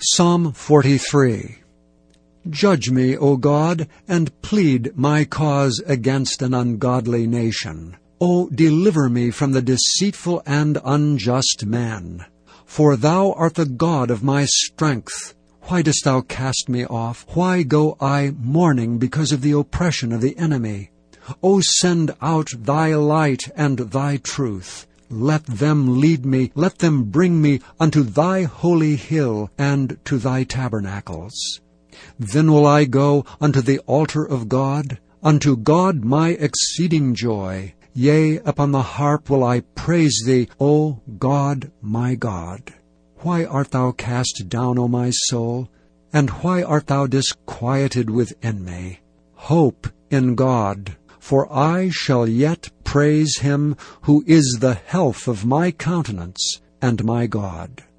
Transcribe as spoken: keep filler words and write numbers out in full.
Psalm forty-three. Judge me, O God, and plead my cause against an ungodly nation. O deliver me from the deceitful and unjust man. For thou art the God of my strength. Why dost thou cast me off? Why go I mourning because of the oppression of the enemy? O send out thy light and thy truth. Let them lead me, let them bring me unto thy holy hill and to thy tabernacles. Then will I go unto the altar of God, unto God my exceeding joy. Yea, upon the harp will I praise thee, O God, my God. Why art thou cast down, O my soul? And why art thou disquieted within me? Hope in God, for I shall yet praise him who is the health of my countenance and my God.